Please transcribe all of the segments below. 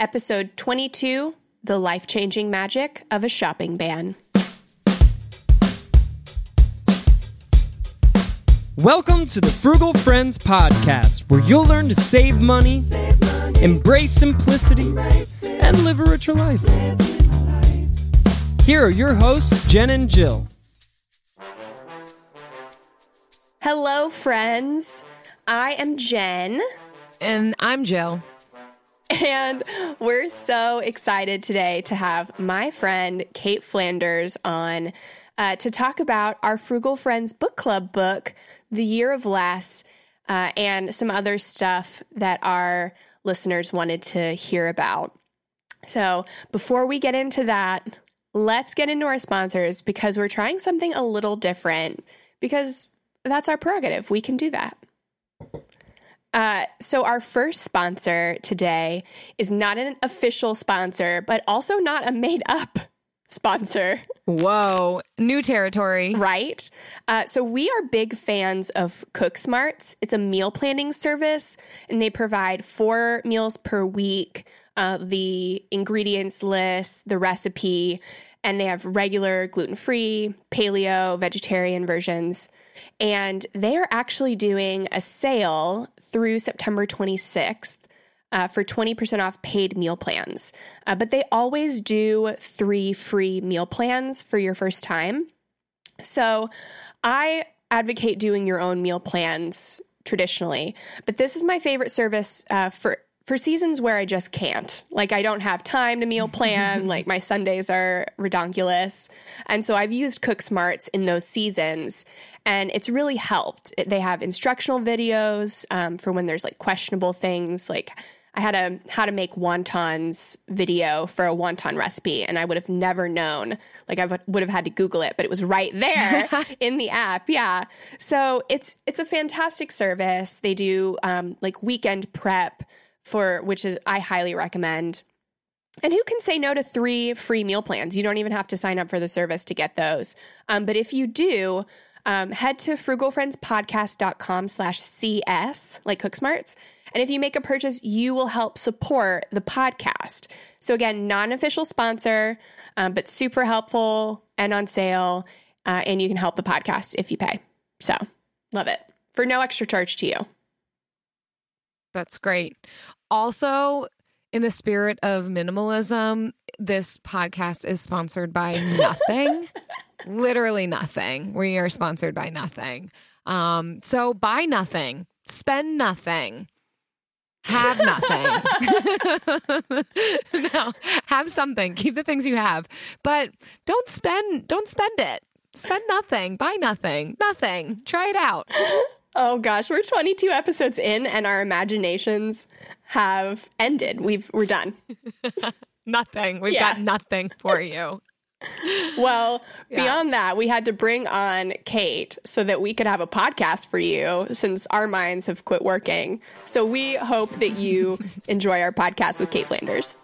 Episode 22, The Life-Changing Magic of a Shopping Ban. Welcome to the Frugal Friends Podcast, where you'll learn to save money, embrace simplicity, and live a richer life. Here are your hosts, Jen and Jill. Hello, friends. I am Jen. And I'm Jill. And we're so excited today to have my friend Kate Flanders on to talk about our Frugal Friends Book Club book, The Year of Less, and some other stuff that our listeners wanted to hear about. So before we get into that, let's get into our sponsors because we're trying something a little different because that's our prerogative. We can do that. So our first sponsor today is not an official sponsor, but also not a made-up sponsor. Whoa, new territory. Right? So we are big fans of Cook Smarts. It's a meal planning service, and they provide 4 meals per week, the ingredients list, the recipe, and they have regular gluten-free, paleo, vegetarian versions. And they are actually doing a sale through September 26th for 20% off paid meal plans. But they always do 3 free meal plans for your first time. So I advocate doing your own meal plans traditionally. But this is my favorite service for seasons where I just can't. Like, I don't have time to meal plan. Like, my Sundays are redonkulous. And so I've used Cook Smarts in those seasons, and it's really helped. They have instructional videos for when there's, like, questionable things. Like, I had a how to make wontons video for a wonton recipe, and I would have never known. Like, I would have had to Google it, but it was right there in the app. Yeah. So it's a fantastic service. They do, like, weekend prep, which is I highly recommend. And who can say no to 3 free meal plans? You don't even have to sign up for the service to get those. But if you do, head to frugalfriendspodcast.com/CS, like Cook Smarts. And if you make a purchase, you will help support the podcast. So again, non-official sponsor, but super helpful and on sale. And you can help the podcast if you pay. So love it. For no extra charge to you. That's great. Also, in the spirit of minimalism, this podcast is sponsored by nothing. Literally nothing. We are sponsored by nothing. So buy nothing. Spend nothing. Have nothing. No, have something. Keep the things you have. But don't spend it. Spend nothing. Buy nothing. Nothing. Try it out. Oh gosh, we're 22 episodes in and our imaginations have ended. We're done. Nothing. We've got nothing for you. Well, beyond that, we had to bring on Kate so that we could have a podcast for you since our minds have quit working. So we hope that you enjoy our podcast with Kate Flanders.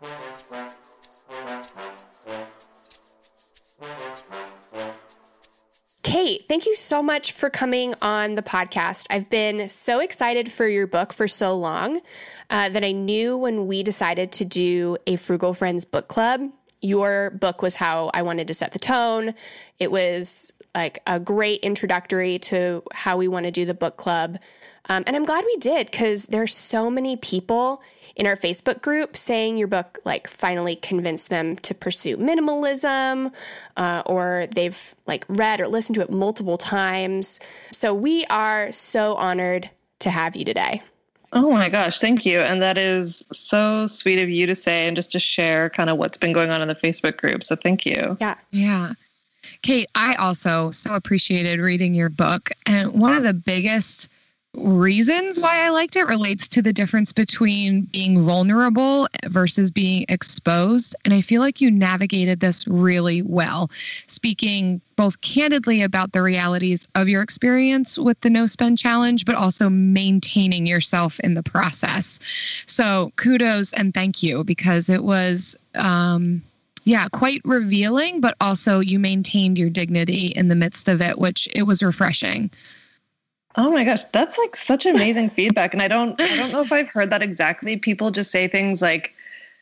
Kate, thank you so much for coming on the podcast. I've been so excited for your book for so long that I knew when we decided to do a Frugal Friends book club, your book was how I wanted to set the tone. It was like a great introductory to how we want to do the book club. And I'm glad we did because there's so many people in our Facebook group saying your book like finally convinced them to pursue minimalism, or they've like read or listened to it multiple times. So we are so honored to have you today. Oh my gosh, thank you. And that is so sweet of you to say and just to share kind of what's been going on in the Facebook group. So thank you. Yeah. Yeah. Kate, I also so appreciated reading your book. And one of the biggest reasons why I liked it relates to the difference between being vulnerable versus being exposed. And I feel like you navigated this really well, speaking both candidly about the realities of your experience with the No Spend Challenge, but also maintaining yourself in the process. So kudos and thank you, because it was quite revealing, but also you maintained your dignity in the midst of it, which it was refreshing. Oh my gosh, that's like such amazing feedback. And I don't know if I've heard that exactly. People just say things like,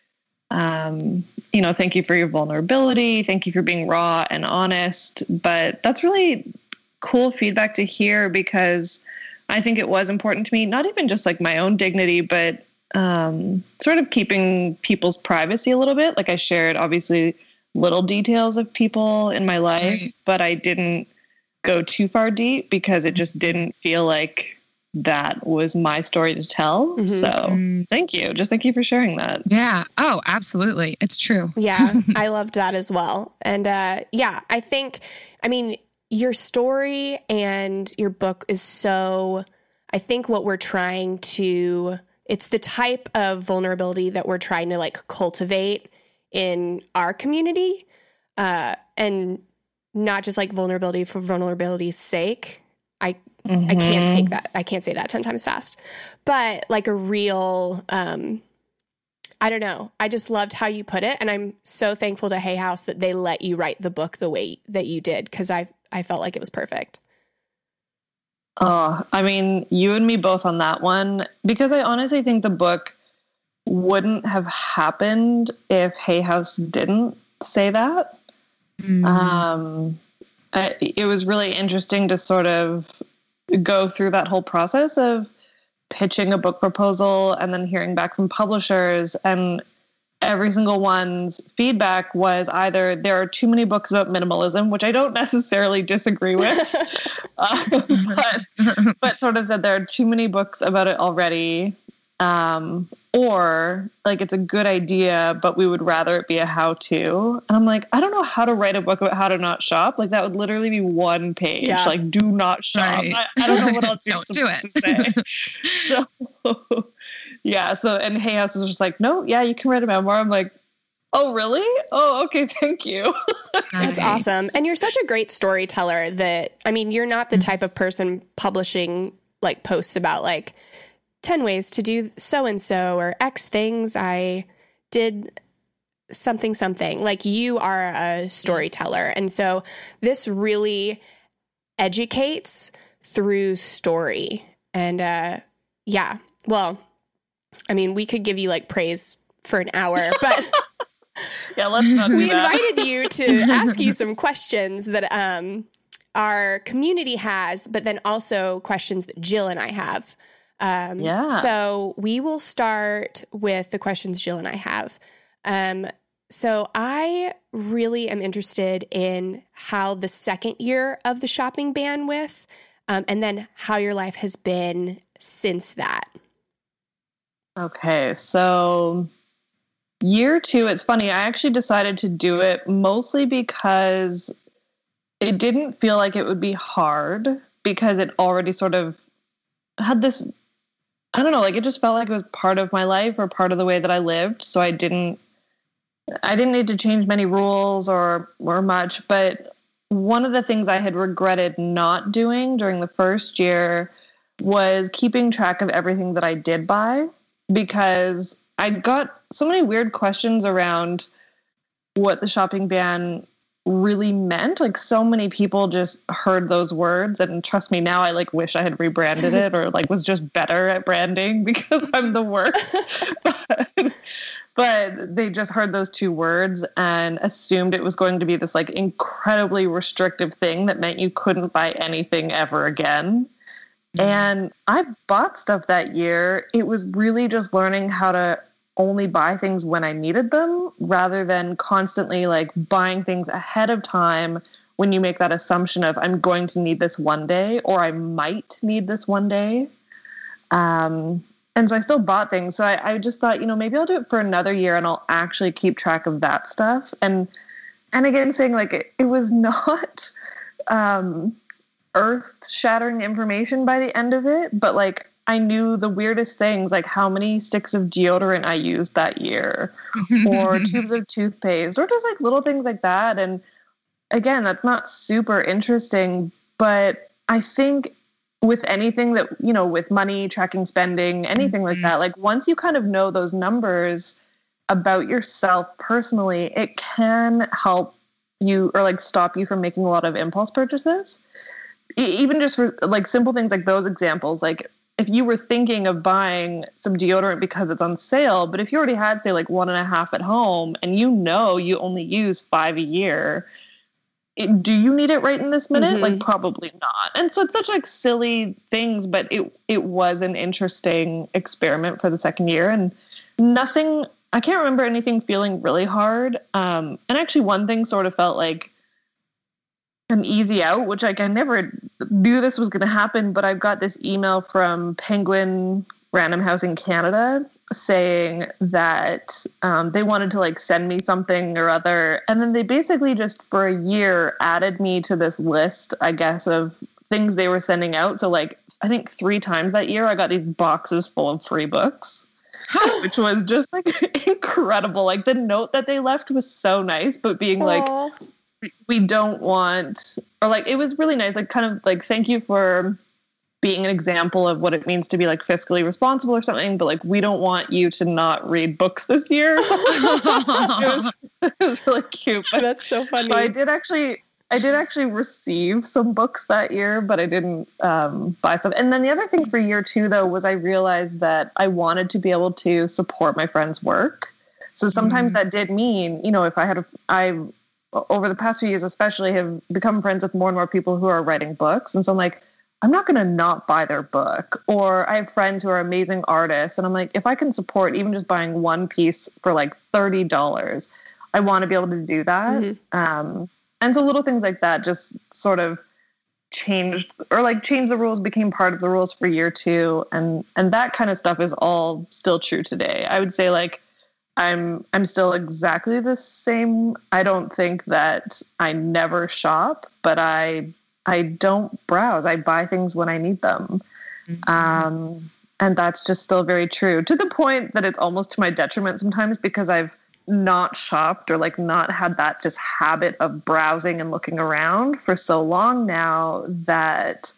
Thank you for your vulnerability. Thank you for being raw and honest. But that's really cool feedback to hear, because I think it was important to me, not even just like my own dignity, but sort of keeping people's privacy a little bit. Like I shared obviously little details of people in my life, right, but I didn't go too far deep because it just didn't feel like that was my story to tell. Mm-hmm. So thank you. Just thank you for sharing that. Yeah. Oh, absolutely. It's true. Yeah. I loved that as well. And I think, your story and your book is so, I think what we're trying to, it's the type of vulnerability that we're trying to like cultivate in our community, and not just like vulnerability for vulnerability's sake. I can't take that. I can't say that 10 times fast, but like a real, I don't know. I just loved how you put it. And I'm so thankful to Hay House that they let you write the book the way that you did, 'cause I felt like it was perfect. Oh, you and me both on that one, because I honestly think the book wouldn't have happened if Hay House didn't say that. It was really interesting to sort of go through that whole process of pitching a book proposal and then hearing back from publishers, and every single one's feedback was either there are too many books about minimalism, which I don't necessarily disagree with, but sort of said there are too many books about it already, or like it's a good idea, but we would rather it be a how-to. And I'm like, I don't know how to write a book about how to not shop. Like that would literally be one page. Yeah. Like, do not shop. Right. I don't know what else you're supposed to say. So, yeah. So, and Hay House was just like, no, yeah, you can write a memoir. I'm like, oh, really? Oh, okay. Thank you. That's awesome. And you're such a great storyteller that, you're not the type of person publishing like posts about like 10 ways to do so-and-so or X things. I did something. Like you are a storyteller. And so this really educates through story. And we could give you like praise for an hour, but yeah, let's not do we that. invited you to ask you some questions that our community has, but then also questions that Jill and I have. So we will start with the questions Jill and I have. So I really am interested in how the second year of the shopping ban with, and then how your life has been since that. Okay. So year 2, it's funny. I actually decided to do it mostly because it didn't feel like it would be hard, because it already sort of had this, I don't know, like it just felt like it was part of my life or part of the way that I lived. So I didn't need to change many rules or much. But one of the things I had regretted not doing during the first year was keeping track of everything that I did buy, because I got so many weird questions around what the shopping ban really meant. Like so many people just heard those words, and trust me, now I like wish I had rebranded it or like was just better at branding, because I'm the worst. But they just heard those 2 words and assumed it was going to be this like incredibly restrictive thing that meant you couldn't buy anything ever again. And I bought stuff that year. It was really just learning how to only buy things when I needed them, rather than constantly like buying things ahead of time when you make that assumption of I'm going to need this one day, or I might need this one day. And so I still bought things. So I just thought, maybe I'll do it for another year and I'll actually keep track of that stuff. And again, saying like it was not earth-shattering information by the end of it, but like I knew the weirdest things, like how many sticks of deodorant I used that year, or tubes of toothpaste, or just like little things like that. And again, that's not super interesting, but I think with anything that, with money, tracking spending, anything like that, like once you kind of know those numbers about yourself personally, it can help you or like stop you from making a lot of impulse purchases. Even just for like simple things like those examples, like if you were thinking of buying some deodorant because it's on sale, but if you already had, say, like 1.5 at home and you know you only use 5 a year, do you need it right in this minute? Mm-hmm. Like, probably not. And so it's such like silly things, but it was an interesting experiment for the second year, and nothing, I can't remember anything feeling really hard. And actually one thing sort of felt like an easy out, which like I never knew this was going to happen, but I've got this email from Penguin Random House in Canada saying that they wanted to like send me something or other. And then they basically just for a year added me to this list, I guess, of things they were sending out. So like, I think 3 times that year, I got these boxes full of free books, which was just like incredible. Like the note that they left was so nice, but being like, we don't want, or like, it was really nice. Like kind of like, thank you for being an example of what it means to be like fiscally responsible or something, but like, we don't want you to not read books this year. it was really cute. But, that's so funny. So I did actually receive some books that year, but I didn't buy stuff. And then the other thing for year 2 though, was I realized that I wanted to be able to support my friends' work. So sometimes that did mean, you know, if I over the past few years especially have become friends with more and more people who are writing books. And so I'm like, I'm not going to not buy their book. Or I have friends who are amazing artists. And I'm like, if I can support even just buying one piece for like $30, I want to be able to do that. Mm-hmm. And so little things like that just sort of changed the rules, became part of the rules for year 2. And that kind of stuff is all still true today. I would say like, I'm still exactly the same. I don't think that I never shop, but I don't browse. I buy things when I need them. Mm-hmm. And that's just still very true, to the point that it's almost to my detriment sometimes, because I've not shopped or like not had that just habit of browsing and looking around for so long now that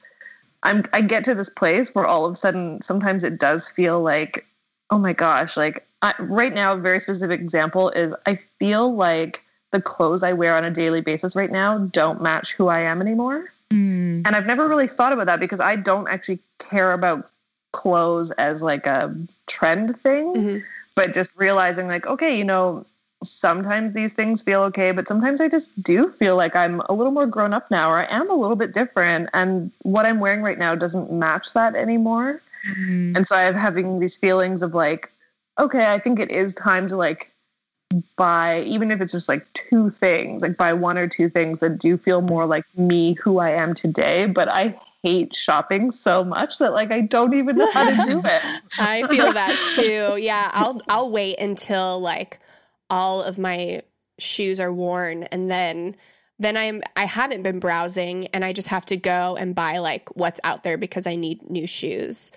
I get to this place where all of a sudden sometimes it does feel like, oh my gosh, like right now, a very specific example is I feel like the clothes I wear on a daily basis right now don't match who I am anymore. Mm. And I've never really thought about that because I don't actually care about clothes as like a trend thing, mm-hmm. but just realizing like, okay, you know, sometimes these things feel okay, but sometimes I just do feel like I'm a little more grown up now, or I am a little bit different. And what I'm wearing right now doesn't match that anymore. Mm-hmm. And so I'm having these feelings of like, okay, I think it is time to like buy, even if it's just like 2 things, like buy 1 or 2 things that do feel more like me, who I am today. But I hate shopping so much that like I don't even know how to do it. I feel that too. Yeah, I'll wait until like all of my shoes are worn, and then I haven't been browsing, and I just have to go and buy like what's out there because I need new shoes.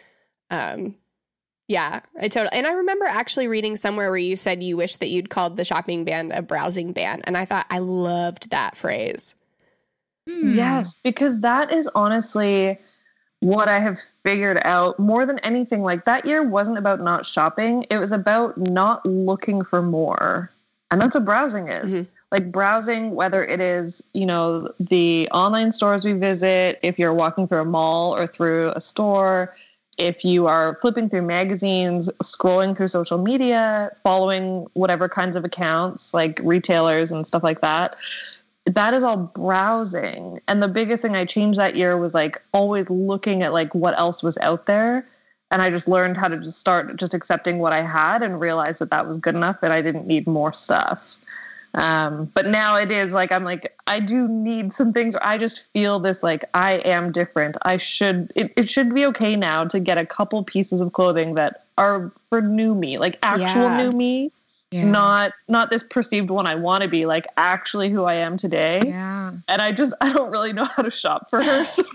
Yeah, and I remember actually reading somewhere where you said you wish that you'd called the shopping ban a browsing ban. And I thought I loved that phrase. Yes, because that is honestly what I have figured out more than anything. Like that year wasn't about not shopping. It was about not looking for more. And that's what browsing is. Mm-hmm. Like browsing, whether it is, you know, the online stores we visit, if you're walking through a mall or through a store, if you are flipping through magazines, scrolling through social media, following whatever kinds of accounts like retailers and stuff like that, that is all browsing. And the biggest thing I changed that year was like always looking at like what else was out there. And I just learned how to just start just accepting what I had and realize that that was good enough and I didn't need more stuff. But now it is like, I'm like, I do need some things, or I just feel this, like I am different. It should be okay now to get a couple pieces of clothing that are for new me, like actual new me, not this perceived one I want to be, like actually who I am today. Yeah. And I don't really know how to shop for her. So.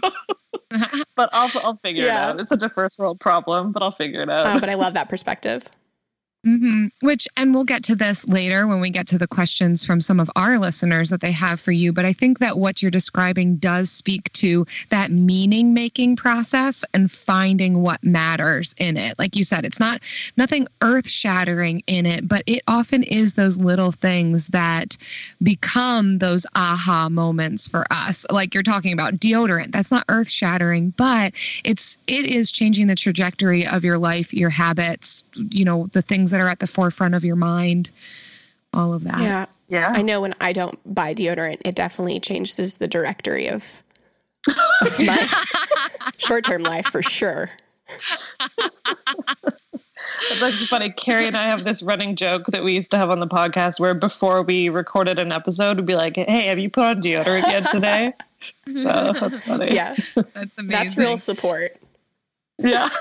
But I'll figure it out. It's such a first world problem, but I'll figure it out. But I love that perspective. And we'll get to this later when we get to the questions from some of our listeners that they have for you. But I think that what you're describing does speak to that meaning making process and finding what matters in it. Like you said, it's not nothing earth shattering in it, but it often is those little things that become those aha moments for us. Like you're talking about deodorant. That's not earth shattering, but it is changing the trajectory of your life, your habits, the things that are at the forefront of your mind, all of that. Yeah. I know when I don't buy deodorant, it definitely changes the directory of my short-term life for sure. It's actually funny. Carrie and I have this running joke that we used to have on the podcast where before we recorded an episode, we'd be like, hey, have you put on deodorant yet today? So that's funny. Yes. That's amazing. That's real support. Yeah.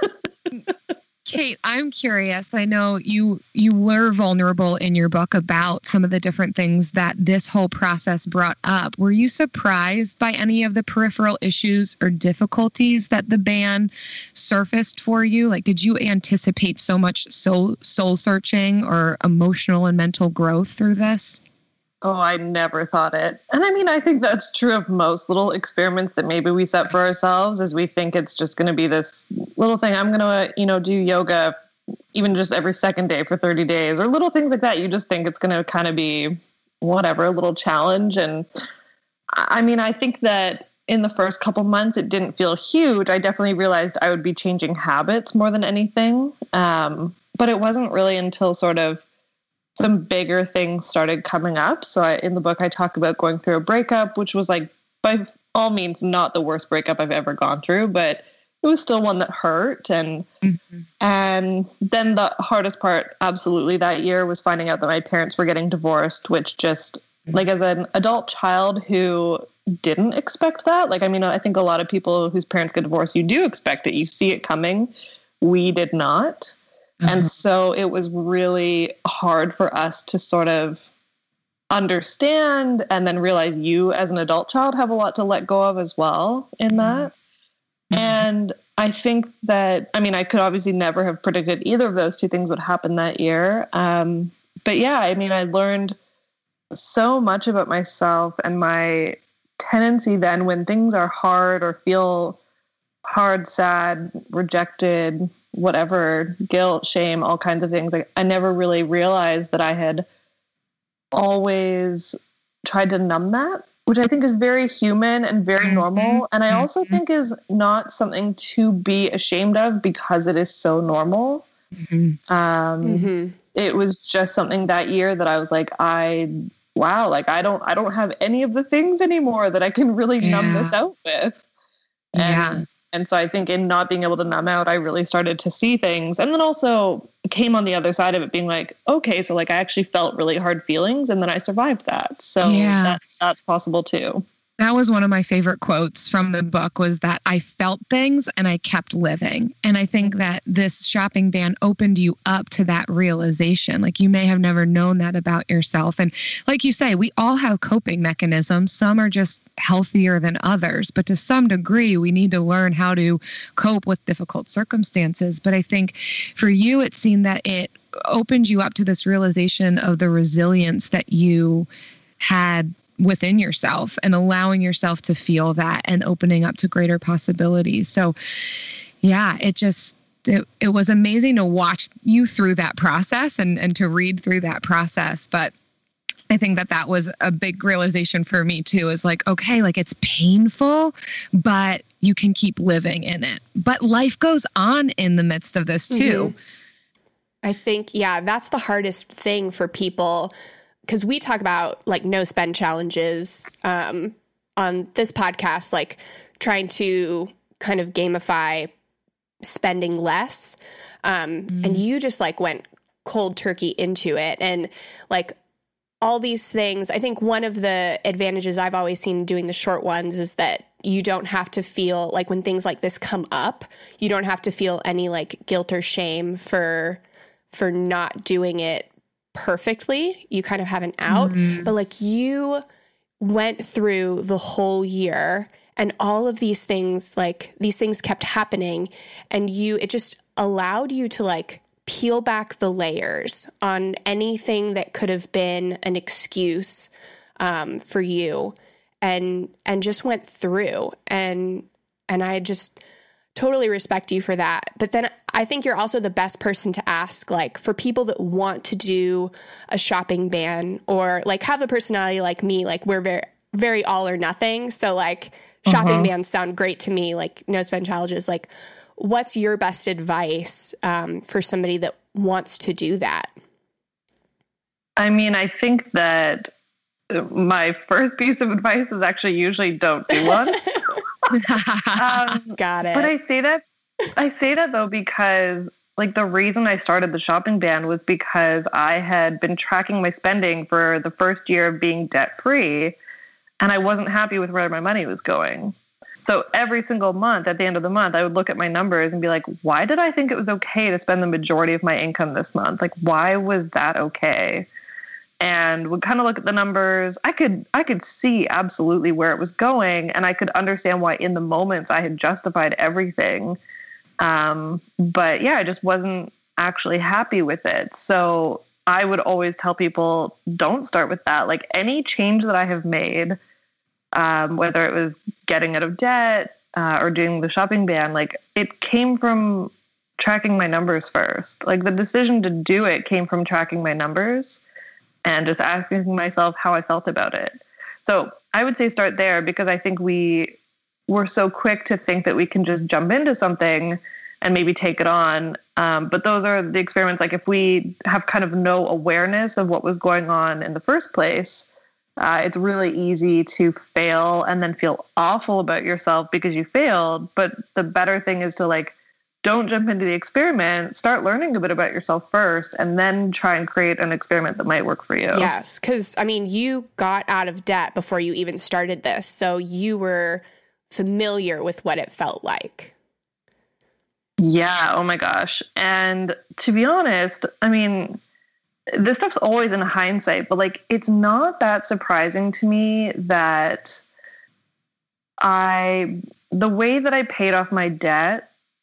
Kate, I'm curious. I know you were vulnerable in your book about some of the different things that this whole process brought up. Were you surprised by any of the peripheral issues or difficulties that the ban surfaced for you? Like, did you anticipate so much soul searching or emotional and mental growth through this? Oh, I never thought it. And I mean, I think that's true of most little experiments that maybe we set for ourselves, is we think it's just going to be this little thing. I'm going to, do yoga even just every second day for 30 days or little things like that. You just think it's going to kind of be whatever, a little challenge. And I mean, I think that in the first couple months, it didn't feel huge. I definitely realized I would be changing habits more than anything. But it wasn't really until sort of some bigger things started coming up. So in the book, I talk about going through a breakup, which was like by all means not the worst breakup I've ever gone through, but it was still one that hurt. And and then the hardest part, absolutely, that year was finding out that my parents were getting divorced, which just like as an adult child who didn't expect that. Like, I mean, I think a lot of people whose parents get divorced, you do expect it. You see it coming. We did not. And so it was really hard for us to sort of understand and then realize you as an adult child have a lot to let go of as well in that. And I think that, I mean, I could obviously never have predicted either of those two things would happen that year. But yeah, I mean, I learned so much about myself and my tendency then when things are hard or feel hard, sad, rejected, whatever, guilt, shame, all kinds of things. Like, I never really realized that I had always tried to numb that, which I think is very human and very normal. And I also think is not something to be ashamed of because it is so normal. It was just something that year that I was like, wow, like I don't have any of the things anymore that I can really numb this out with. And so I think in not being able to numb out, I really started to see things. And then also came on the other side of it being like, okay, so like I actually felt really hard feelings and then I survived that. So that's possible too. That was one of my favorite quotes from the book, was that I felt things and I kept living. And I think that this shopping ban opened you up to that realization. Like, you may have never known that about yourself. And like you say, we all have coping mechanisms. Some are just healthier than others, but to some degree, we need to learn how to cope with difficult circumstances. But I think for you, it seemed that it opened you up to this realization of the resilience that you had within yourself and allowing yourself to feel that and opening up to greater possibilities. So yeah, it was amazing to watch you through that process and to read through that process. But I think that was a big realization for me too, is like, okay, like it's painful, but you can keep living in it. But life goes on in the midst of this too. I think, that's the hardest thing for people, because we talk about like no spend challenges on this podcast, like trying to kind of gamify spending less. And you just like went cold turkey into it. And like all these things, I think one of the advantages I've always seen doing the short ones is that you don't have to feel like when things like this come up, you don't have to feel any like guilt or shame for not doing it perfectly. You kind of have an out, but like you went through the whole year and all of these things, like these things kept happening, and it just allowed you to like peel back the layers on anything that could have been an excuse for you, and just went through. And I just totally respect you for that. But then I think you're also the best person to ask, like, for people that want to do a shopping ban, or like have a personality like me, like we're very, very all or nothing. So like shopping bans sound great to me, like no spend challenges. Like, what's your best advice for somebody that wants to do that? I mean, I think that my first piece of advice is actually usually don't do one. Got it. But I say that though, because like the reason I started the shopping ban was because I had been tracking my spending for the first year of being debt free, and I wasn't happy with where my money was going. So every single month, at the end of the month, I would look at my numbers and be like, why did I think it was okay to spend the majority of my income this month? Like, why was that okay? And would kind of look at the numbers. I could see absolutely where it was going, and I could understand why in the moments I had justified everything. But yeah, I just wasn't actually happy with it. So I would always tell people, don't start with that. Like, any change that I have made, whether it was getting out of debt or doing the shopping ban, like it came from tracking my numbers first. Like the decision to do it came from tracking my numbers and just asking myself how I felt about it. So I would say start there, because I think we're so quick to think that we can just jump into something and maybe take it on. But those are the experiments. Like if we have kind of no awareness of what was going on in the first place, it's really easy to fail and then feel awful about yourself because you failed. But the better thing is to like, don't jump into the experiment, start learning a bit about yourself first, and then try and create an experiment that might work for you. Yes, because I mean, you got out of debt before you even started this, so you were familiar with what it felt like. Yeah, oh my gosh. And to be honest, I mean, this stuff's always in hindsight, but like, it's not that surprising to me that the way that I paid off my debt,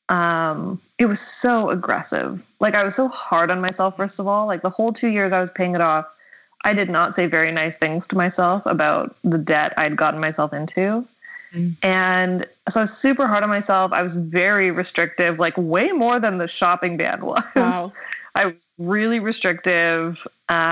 it was so aggressive. Like I was so hard on myself, first of all. Like the whole 2 years I was paying it off, I did not say very nice things to myself about the debt I'd gotten myself into. And so I was super hard on myself. I was very restrictive, like way more than the shopping ban was. Wow. I was really restrictive.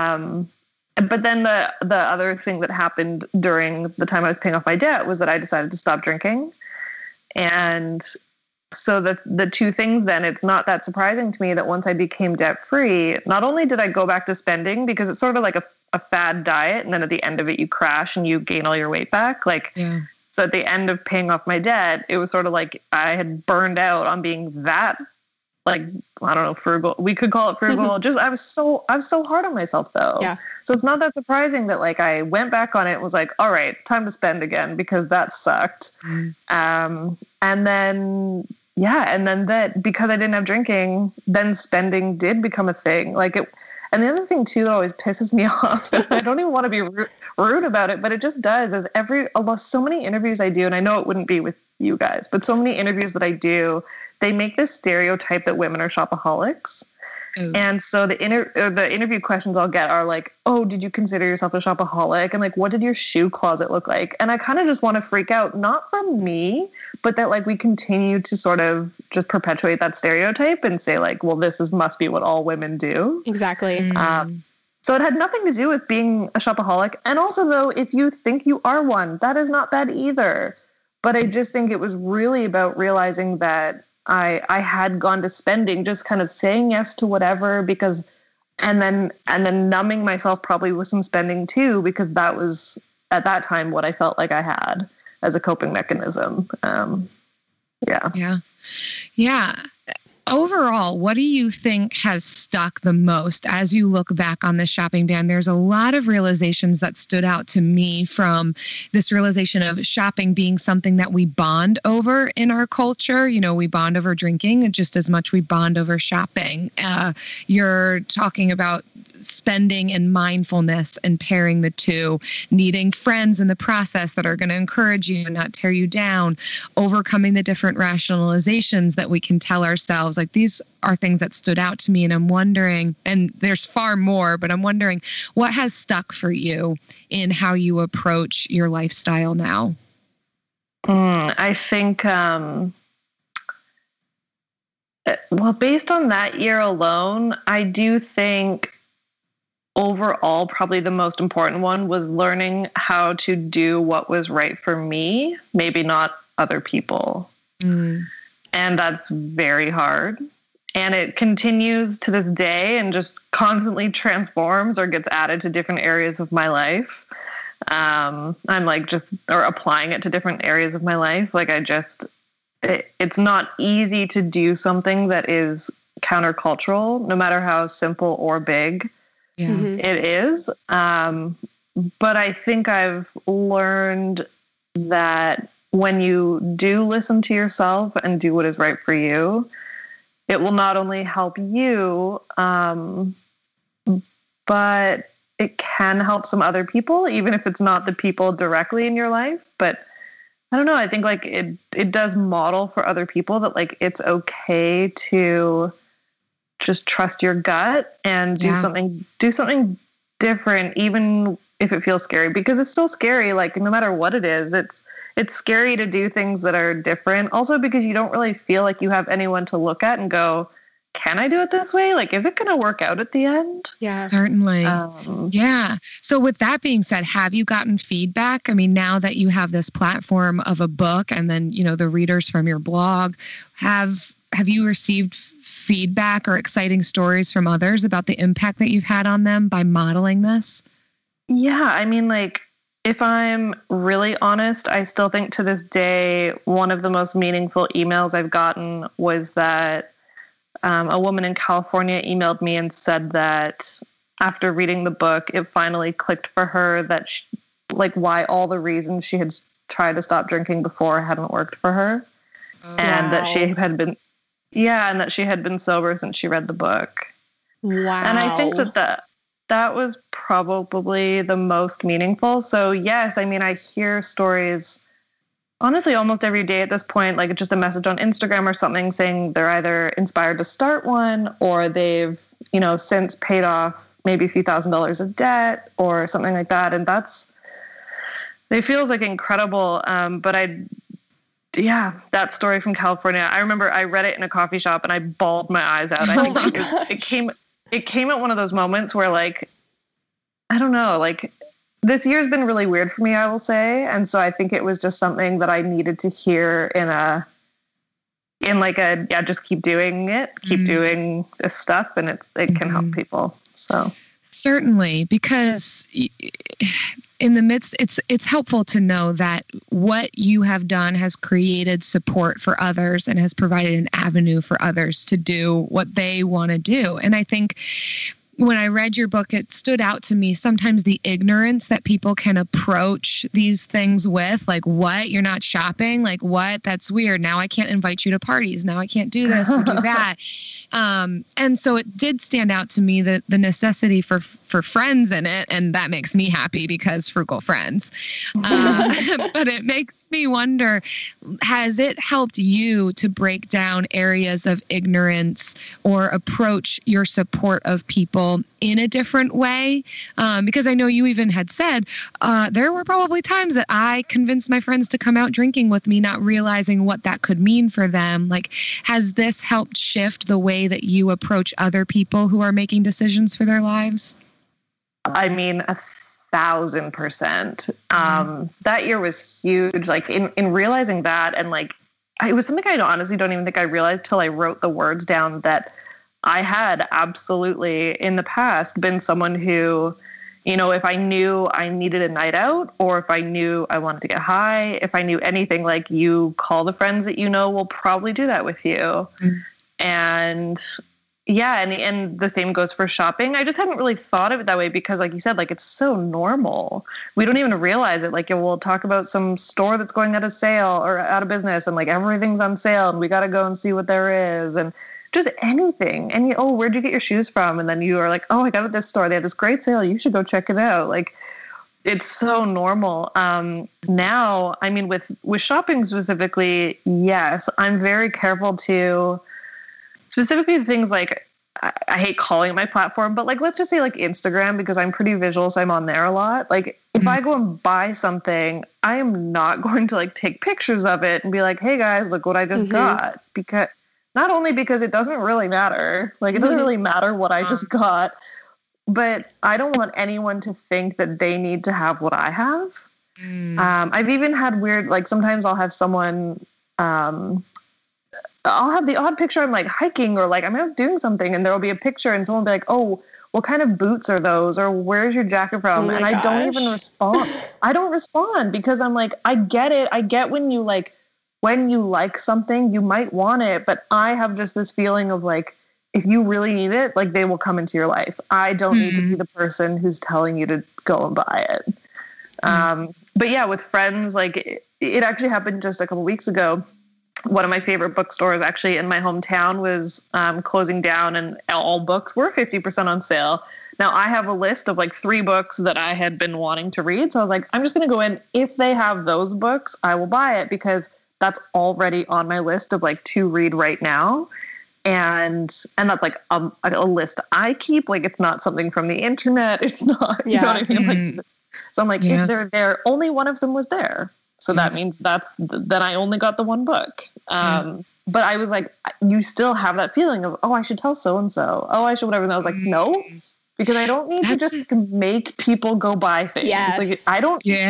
But then the other thing that happened during the time I was paying off my debt was that I decided to stop drinking. And so the two things, then it's not that surprising to me that once I became debt free, not only did I go back to spending, because it's sort of like a fad diet, and then at the end of it you crash and you gain all your weight back. Like, yeah. So at the end of paying off my debt, it was sort of like I had burned out on being that, like, I don't know, frugal. We could call it frugal. Just I was so hard on myself though. Yeah. So it's not that surprising that like I went back on it and was like, all right, time to spend again, because that sucked. And then that, because I didn't have drinking, then spending did become a thing. Like it. And the other thing too that always pisses me off, I don't even want to be rude about it, but it just does, is so many interviews I do, and I know it wouldn't be with you guys, but so many interviews that I do, they make this stereotype that women are shopaholics. Oh. And so the interview questions I'll get are like, oh, did you consider yourself a shopaholic? And like, what did your shoe closet look like? And I kind of just want to freak out, not from me, but that like we continue to sort of just perpetuate that stereotype and say like, well, must be what all women do. Exactly. So it had nothing to do with being a shopaholic. And also though, if you think you are one, that is not bad either. But I just think it was really about realizing that I had gone to spending, just kind of saying yes to whatever, because, and then numbing myself probably with some spending too, because that was at that time what I felt like I had as a coping mechanism. Yeah. Overall, what do you think has stuck the most as you look back on the shopping ban? There's a lot of realizations that stood out to me from this realization of shopping being something that we bond over in our culture. You know, we bond over drinking just as much we bond over shopping. You're talking about spending and mindfulness and pairing the two, needing friends in the process that are going to encourage you and not tear you down, overcoming the different rationalizations that we can tell ourselves. Like, these are things that stood out to me. And I'm wondering, and there's far more, but I'm wondering what has stuck for you in how you approach your lifestyle now? I think, well, based on that year alone, I do think overall, probably the most important one was learning how to do what was right for me, maybe not other people. And that's very hard. And it continues to this day and just constantly transforms or gets added to different areas of my life. I'm like or applying it to different areas of my life. Like it's not easy to do something that is countercultural, no matter how simple or big it is. But I think I've learned that when you do listen to yourself and do what is right for you, it will not only help you, but it can help some other people, even if it's not the people directly in your life. But I don't know. I think like it does model for other people that like it's okay to just trust your gut and do something different, even if it feels scary, because it's still scary. Like no matter what it is, it's scary to do things that are different. Also because you don't really feel like you have anyone to look at and go, can I do it this way? Like, is it going to work out at the end? Yeah, certainly. Yeah. So with that being said, have you gotten feedback? I mean, now that you have this platform of a book and then, the readers from your blog, have you received feedback or exciting stories from others about the impact that you've had on them by modeling this? Yeah. I mean, like, if I'm really honest, I still think to this day, one of the most meaningful emails I've gotten was that a woman in California emailed me and said that after reading the book, it finally clicked for her that why all the reasons she had tried to stop drinking before hadn't worked for her. And that she had been, and that she had been sober since she read the book. Wow. And I think that was probably the most meaningful. So yes, I mean, I hear stories honestly almost every day at this point, like just a message on Instagram or something saying they're either inspired to start one or they've, since paid off maybe a few $1,000s of debt or something like that. And it feels like incredible. But that story from California, I remember I read it in a coffee shop and I bawled my eyes out. I think it came at one of those moments where like, I don't know, like, this year's been really weird for me, I will say. And so I think it was just something that I needed to hear just keep doing it, keep doing this stuff. And it can help people. So certainly, because in the midst, it's helpful to know that what you have done has created support for others and has provided an avenue for others to do what they want to do. And I think when I read your book, it stood out to me sometimes the ignorance that people can approach these things with, like, what? You're not shopping? Like, what? That's weird. Now I can't invite you to parties. Now I can't do this or do that. And so it did stand out to me that the necessity for friends in it. And that makes me happy because frugal friends. But it makes me wonder, has it helped you to break down areas of ignorance or approach your support of people in a different way? Because I know you even had said there were probably times that I convinced my friends to come out drinking with me, not realizing what that could mean for them. Like, has this helped shift the way that you approach other people who are making decisions for their lives? I mean, 1,000%. That year was huge. Like in realizing that, and like, it was something I honestly don't even think I realized till I wrote the words down, that I had absolutely in the past been someone who, if I knew I needed a night out, or if I knew I wanted to get high, if I knew anything, like, you call the friends that will probably do that with you. And yeah, and the same goes for shopping. I just hadn't really thought of it that way because, like you said, like, it's so normal. We don't even realize it. Like, we'll talk about some store that's going out of sale or out of business, and like everything's on sale, and we got to go and see what there is. And just anything. And where'd you get your shoes from? And then you are like, oh, I got it at this store. They had this great sale. You should go check it out. Like, it's so normal. Now, I mean, with shopping specifically, yes, I'm very careful to specifically things like, I hate calling it my platform, but like, let's just say like Instagram, because I'm pretty visual. So I'm on there a lot. Like if I go and buy something, I am not going to like take pictures of it and be like, hey guys, look what I just got. Because not only because it doesn't really matter, like it doesn't really matter what I just got, but I don't want anyone to think that they need to have what I have. I've even had weird, like sometimes I'll have someone, I'll have the odd picture. I'm like hiking or like I'm out doing something and there'll be a picture and someone will be like, oh, what kind of boots are those? Or where's your jacket from? And I don't even respond. I don't respond because I'm like, I get it. I get when you like something, you might want it. But I have just this feeling of like, if you really need it, like they will come into your life. I don't need to be the person who's telling you to go and buy it. But yeah, with friends, like it actually happened just a couple weeks ago. One of my favorite bookstores actually in my hometown was closing down and all books were 50% on sale. Now I have a list of like 3 books that I had been wanting to read. So I was like, I'm just going to go in. If they have those books, I will buy it because that's already on my list of like to read right now. And that's like a list I keep. Like it's not something from the internet. It's not, you know what I mean? Like, so I'm like, if they're there, only one of them was there. So that means then I only got the one book. But I was like, you still have that feeling of, oh, I should tell so-and-so. Oh, I should whatever. And I was like, no, because I don't need to just make people go buy things. Yes. Like,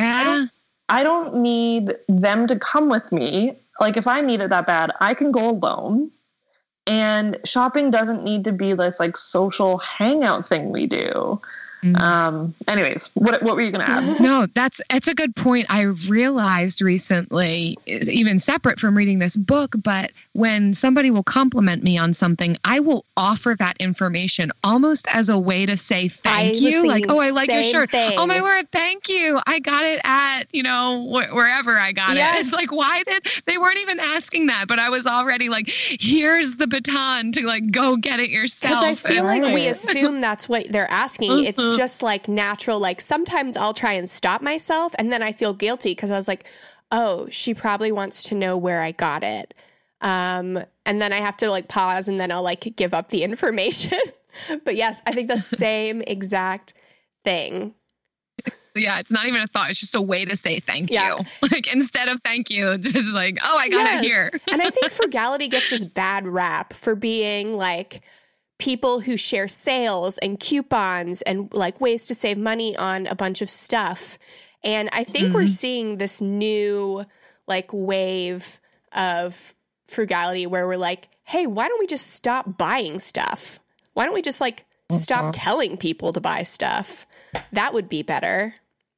I don't need them to come with me. Like if I need it that bad, I can go alone. And shopping doesn't need to be this like social hangout thing we do. Anyways, what were you going to add? No, it's a good point. I realized recently, even separate from reading this book, but when somebody will compliment me on something, I will offer that information almost as a way to say thank you. Like, oh, I like your shirt. Thing. Oh my word. Thank you. I got it at, wherever I got it. It's like, they weren't even asking that, but I was already like, here's the baton to like, go get it yourself. Because I feel like we assume that's what they're asking. It's just like natural. Like sometimes I'll try and stop myself and then I feel guilty because I was like, oh, she probably wants to know where I got it. And then I have to like pause and then I'll like give up the information. But yes, I think the same exact thing. Yeah, it's not even a thought. It's just a way to say thank you. Like instead of thank you, just like, oh, I got it here. And I think frugality gets this bad rap for being like people who share sales and coupons and like ways to save money on a bunch of stuff. And I think we're seeing this new like wave of frugality where we're like, hey, why don't we just stop buying stuff? Why don't we just like stop telling people to buy stuff? That would be better.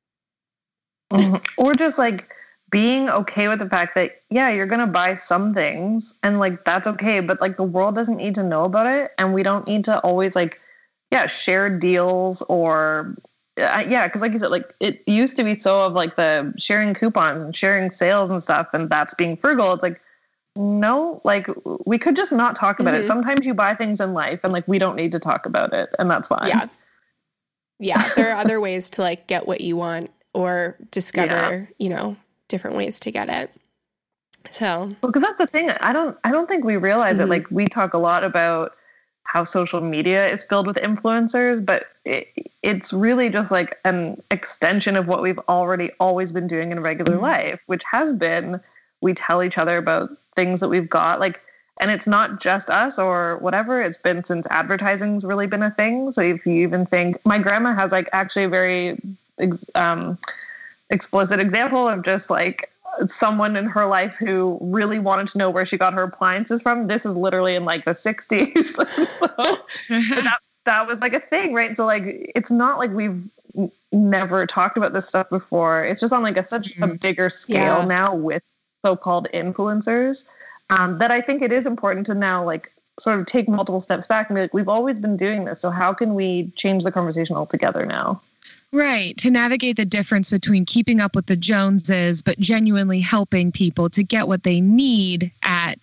Or just like being okay with the fact that, yeah, you're going to buy some things and like, that's okay. But like the world doesn't need to know about it. And we don't need to always like, share deals or because like you said, like it used to be so of like the sharing coupons and sharing sales and stuff. And that's being frugal. It's like, no, like we could just not talk about it. Sometimes you buy things in life and like, we don't need to talk about it. And that's fine. Yeah. There are other ways to like get what you want or discover, different ways to get it. So, because that's the thing. I don't think we realize it. Like we talk a lot about how social media is filled with influencers, but it's really just like an extension of what we've always been doing in regular life, which has been, we tell each other about things that we've got, like, and it's not just us or whatever. It's been since advertising's really been a thing. So if you even think, my grandma has like actually a very explicit example of just like someone in her life who really wanted to know where she got her appliances from. This is literally in like the 60s. So that was like a thing, right? So like, it's not like we've never talked about this stuff before. It's just on like such a bigger scale now with so-called influencers, that I think it is important to now like sort of take multiple steps back and be like, we've always been doing this. So how can we change the conversation altogether now? Right. To navigate the difference between keeping up with the Joneses, but genuinely helping people to get what they need at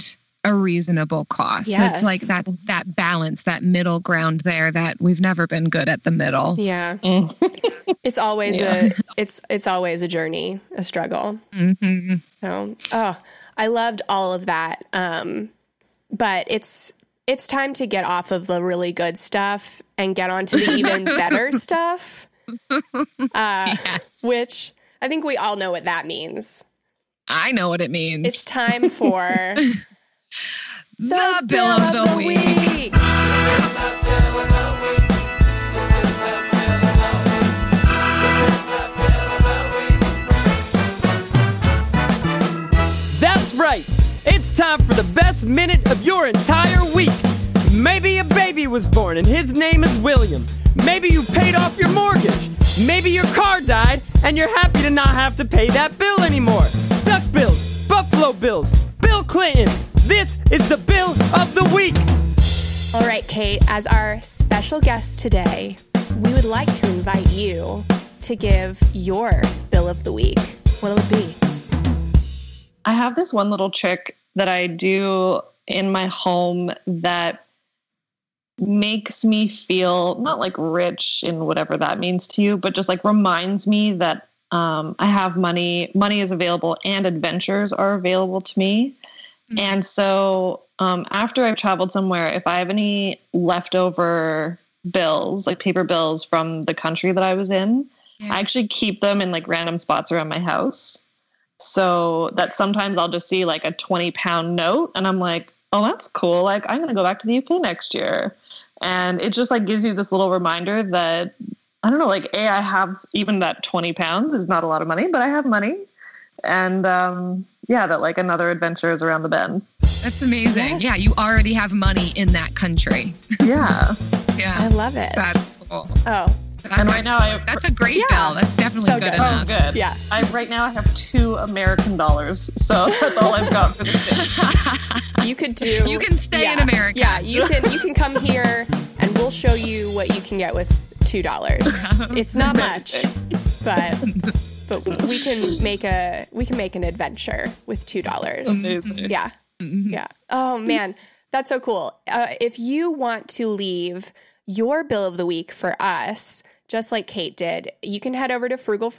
a reasonable cost. Yes. It's like that balance, that middle ground there that we've never been good at the middle. Yeah. It's always it's always a journey, a struggle. Mm-hmm. So, I loved all of that. But it's time to get off of the really good stuff and get onto the even better stuff. Yes. Which I think we all know what that means. I know what it means. It's time for the Bill of the Week. That's right. It's time for the best minute of your entire week. Maybe a baby was born and his name is William. Maybe you paid off your mortgage. Maybe your car died and you're happy to not have to pay that bill anymore. Duck Bills, Buffalo Bills, Bill Clinton. This is the Bill of the Week. All right, Kate, as our special guest today, we would like to invite you to give your Bill of the Week. What'll it be? I have this one little trick that I do in my home that makes me feel not like rich in whatever that means to you, but just like reminds me that I have money is available and adventures are available to me. Mm-hmm. And so after I've traveled somewhere, if I have any leftover bills, like paper bills from the country that I was in, I actually keep them in like random spots around my house. So that sometimes I'll just see like a 20-pound note and I'm like, oh, that's cool. Like I'm going to go back to the UK next year. And it just like gives you this little reminder that, I don't know, like I have even that 20 pounds is not a lot of money, but I have money. And that like another adventure is around the bend. That's amazing. Yes. Yeah, you already have money in that country. Yeah. Yeah. I love it. That's cool. Oh. And right now that's a great bill. That's definitely so good good. enough. Oh, good. Yeah. Right now I have $2 American, so that's all I've got for this day. You could do. You can stay in America. Yeah, you can come here and we'll show you what you can get with $2. It's not much, but we can make an adventure with $2. Amazing. Yeah. Yeah. Oh man, that's so cool. If you want to leave your Bill of the Week for us, just like Kate did, you can head over to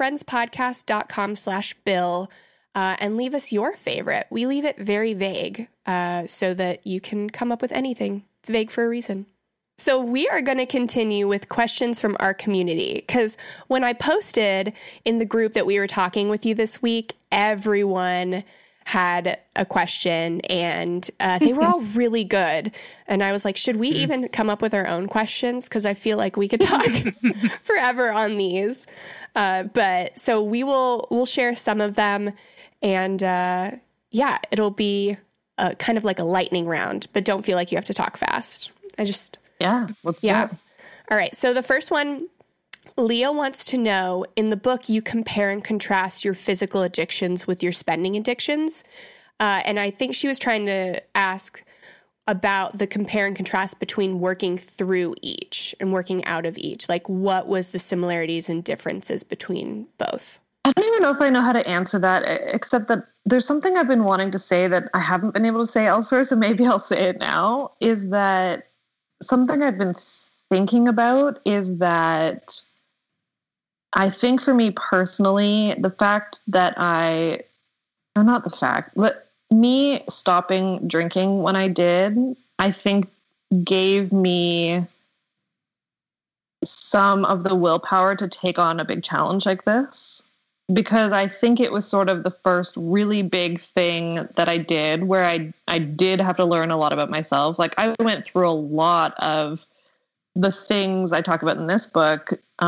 frugalfriendspodcast.com/bill and leave us your favorite. We leave it very vague so that you can come up with anything. It's vague for a reason. So we are going to continue with questions from our community because when I posted in the group that we were talking with you this week, everyone had a question and they were all really good. And I was like, should we even come up with our own questions? Because I feel like we could talk forever on these. But so we'll share some of them and it'll be kind of like a lightning round, but don't feel like you have to talk fast. Let's do it. All right. So the first one, Leah wants to know, in the book, you compare and contrast your physical addictions with your spending addictions. And I think she was trying to ask about the compare and contrast between working through each and working out of each. Like, what was the similarities and differences between both? I don't even know if I know how to answer that, except that there's something I've been wanting to say that I haven't been able to say elsewhere, so maybe I'll say it now, is that something I've been thinking about is that I think for me personally, me stopping drinking when I did, I think gave me some of the willpower to take on a big challenge like this. Because I think it was sort of the first really big thing that I did where I did have to learn a lot about myself. Like I went through a lot of the things I talk about in this book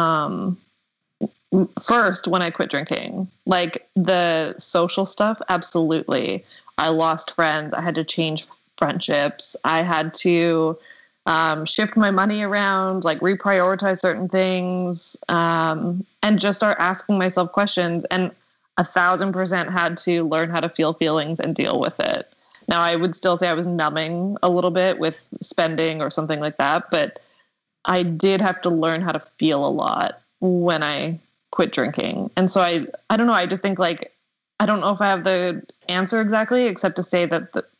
first when I quit drinking. Like the social stuff, absolutely. I lost friends. I had to change friendships. I had to shift my money around, like reprioritize certain things, and just start asking myself questions. And 1,000% had to learn how to feel feelings and deal with it. Now, I would still say I was numbing a little bit with spending or something like that, but I did have to learn how to feel a lot when I quit drinking. And so I don't know. I just think like, I don't know if I have the answer exactly, except to say that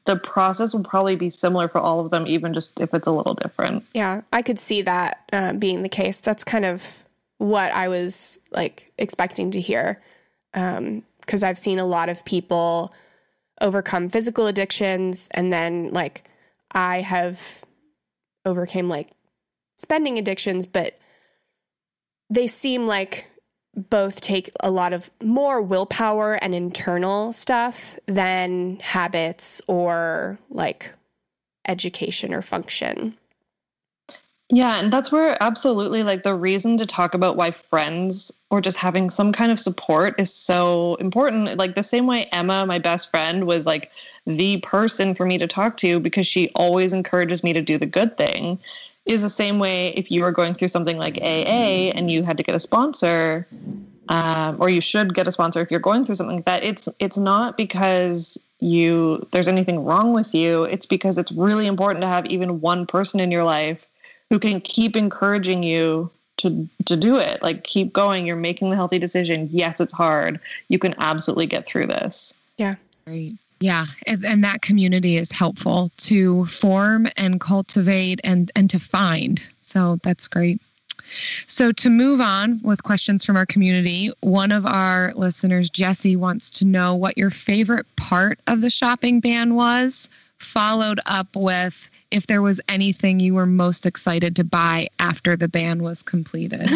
the process will probably be similar for all of them, even just if it's a little different. Yeah, I could see that being the case. That's kind of what I was like expecting to hear. Because I've seen a lot of people overcome physical addictions, and then like I have overcame like spending addictions, but they seem like both take a lot of more willpower and internal stuff than habits or like education or function. Yeah, and that's where absolutely like the reason to talk about why friends or just having some kind of support is so important. Like the same way Emma, my best friend, was like the person for me to talk to because she always encourages me to do the good thing, is the same way if you were going through something like AA and you had to get a sponsor, or you should get a sponsor if you're going through something like that. It's not because there's anything wrong with you. It's because it's really important to have even one person in your life who can keep encouraging you to do it. Like, keep going. You're making the healthy decision. Yes, it's hard. You can absolutely get through this. Yeah. Right. Yeah. And that community is helpful to form and cultivate and to find. So that's great. So to move on with questions from our community, one of our listeners, Jesse, wants to know what your favorite part of the shopping ban was, followed up with if there was anything you were most excited to buy after the ban was completed.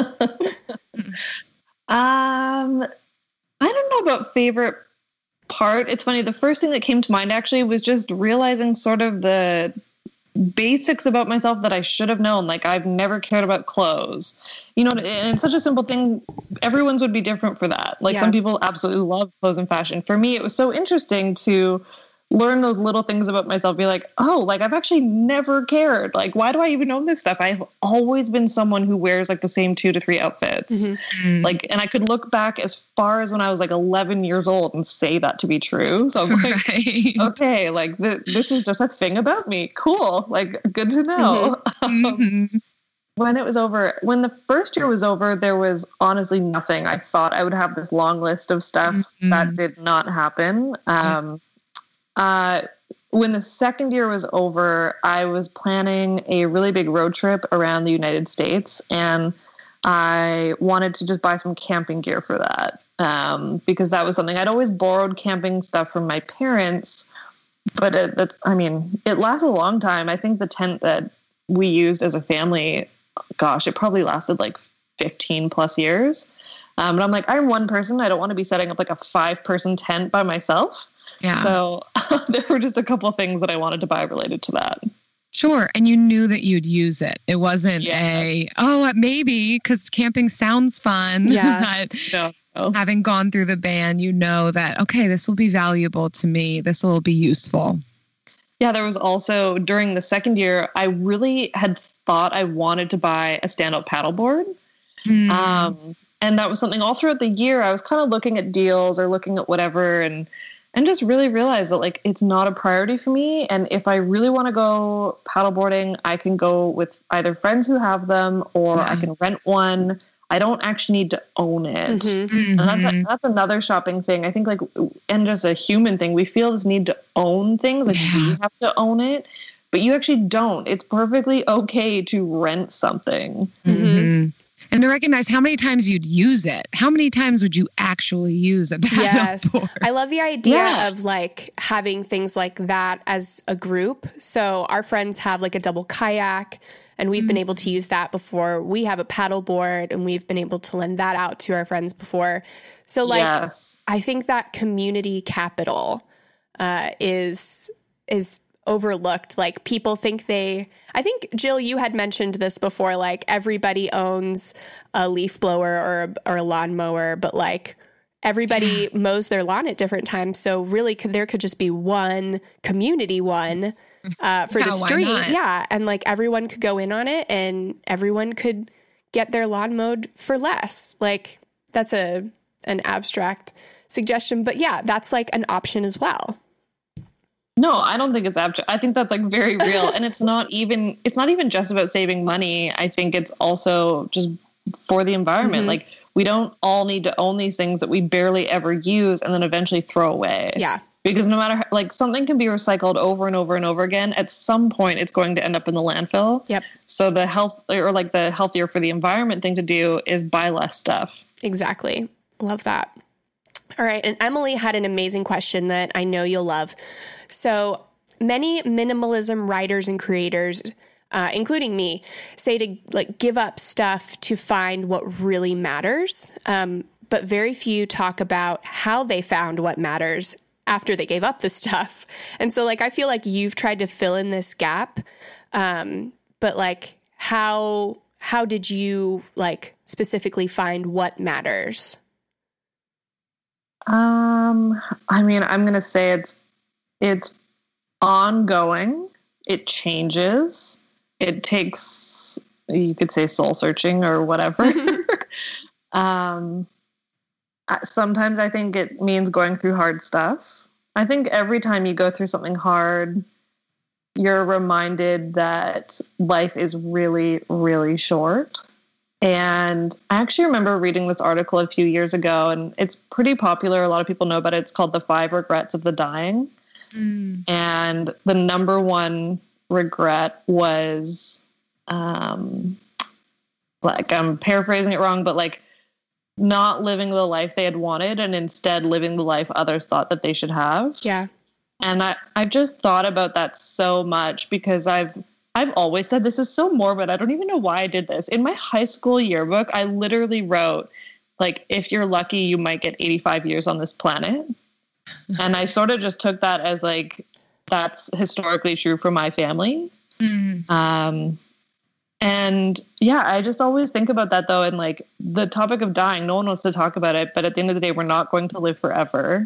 I don't know about favorite part. It's funny. The first thing that came to mind actually was just realizing sort of the basics about myself that I should have known. Like, I've never cared about clothes, and it's such a simple thing. Everyone's would be different for that. Like, some people absolutely love clothes and fashion. For me, it was so interesting to learn those little things about myself, be like, oh, like I've actually never cared. Like, why do I even own this stuff? I've always been someone who wears like the same 2 to 3 outfits. Mm-hmm. Like, and I could look back as far as when I was like 11 years old and say that to be true. So I'm like, okay, like this is just a thing about me. Cool. Like, good to know. Mm-hmm. When it was over, when the first year was over, there was honestly nothing. I thought I would have this long list of stuff. That did not happen. When the second year was over, I was planning a really big road trip around the United States, and I wanted to just buy some camping gear for that, because that was something I'd always borrowed camping stuff from my parents, but it lasted a long time. I think the tent that we used as a family, gosh, it probably lasted like 15 plus years. But I'm like, I'm one person. I don't want to be setting up like a 5-person tent by myself. Yeah. So there were just a couple of things that I wanted to buy related to that. Sure. And you knew that you'd use it. It wasn't maybe, because camping sounds fun. Yeah. No. Having gone through the ban, you know that, okay, this will be valuable to me. This will be useful. Yeah. There was also, during the second year, I really had thought I wanted to buy a stand-up paddleboard. And that was something all throughout the year. I was kind of looking at deals or looking at whatever, and just really realized that like it's not a priority for me. And if I really want to go paddleboarding, I can go with either friends who have them, or I can rent one. I don't actually need to own it. Mm-hmm. And that's another shopping thing. I think like, and just a human thing, we feel this need to own things. Like we have to own it, but you actually don't. It's perfectly okay to rent something. Mm-hmm. And to recognize how many times you'd use it. How many times would you actually use a paddleboard? I love the idea of like having things like that as a group. So our friends have like a double kayak, and we've been able to use that before. We have a paddleboard, and we've been able to lend that out to our friends before. So like, I think that community capital is overlooked. Like, people think I think, Jill, you had mentioned this before, like everybody owns a leaf blower or a lawnmower, but like everybody mows their lawn at different times. So really there could just be one community for the street. Yeah. And like everyone could go in on it, and everyone could get their lawn mowed for less. Like, that's an abstract suggestion, but yeah, that's like an option as well. No, I don't think it's abstract. I think that's like very real. And it's not even just about saving money. I think it's also just for the environment. Mm-hmm. Like, we don't all need to own these things that we barely ever use and then eventually throw away. Yeah. Because no matter, like, something can be recycled over and over and over again. At some point, it's going to end up in the landfill. Yep. So the healthier for the environment thing to do is buy less stuff. Exactly. Love that. All right. And Emily had an amazing question that I know you'll love. So many minimalism writers and creators, including me, say to like give up stuff to find what really matters. But very few talk about how they found what matters after they gave up the stuff. And so like, I feel like you've tried to fill in this gap. But like, how did you like specifically find what matters? I mean, I'm going to say it's ongoing. It changes. It takes, you could say, soul searching or whatever. Sometimes I think it means going through hard stuff. I think every time you go through something hard, you're reminded that life is really, really short. And I actually remember reading this article a few years ago, and it's pretty popular. A lot of people know about it. It's called The 5 Regrets of the Dying. And the number one regret was, like, I'm paraphrasing it wrong, but like not living the life they had wanted and instead living the life others thought that they should have. Yeah. And I've just thought about that so much because I've always said this is so morbid. I don't even know why I did this. In my high school yearbook, I literally wrote, like, if you're lucky, you might get 85 years on this planet. And I sort of just took that as like, that's historically true for my family. And yeah, I just always think about that though. And like the topic of dying, no one wants to talk about it, but at the end of the day, we're not going to live forever.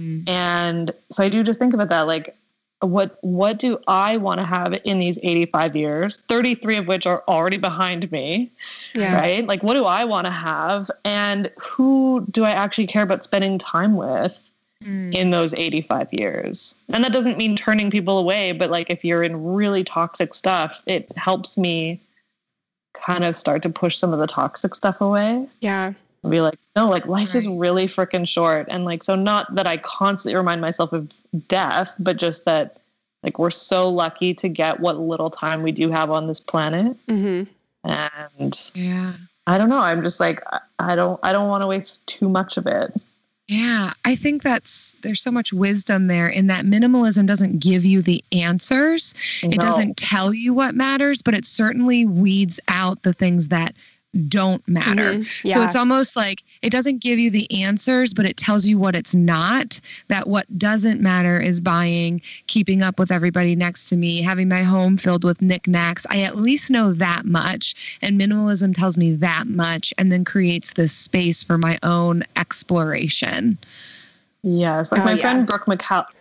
And so I do just think about that. Like, what do I want to have in these 85 years, 33 of which are already behind me, right? Like, what do I want to have? And who do I actually care about spending time with in those 85 years? And that doesn't mean turning people away, but like, if you're in really toxic stuff, it helps me kind of start to push some of the toxic stuff away. Yeah. And be like, no, like life is really freaking short. And like, so not that I constantly remind myself of death, but just that like, we're so lucky to get what little time we do have on this planet. And yeah, I don't know. I'm just like, I don't want to waste too much of it. Yeah, I think there's so much wisdom there in that minimalism doesn't give you the answers. No. It doesn't tell you what matters, but it certainly weeds out the things that don't matter. Yeah. So it's almost like it doesn't give you the answers, but it tells you what it's not, that what doesn't matter is buying, keeping up with everybody next to me, having my home filled with knickknacks. I at least know that much. And minimalism tells me that much and then creates this space for my own exploration. Yes. Like my friend Brooke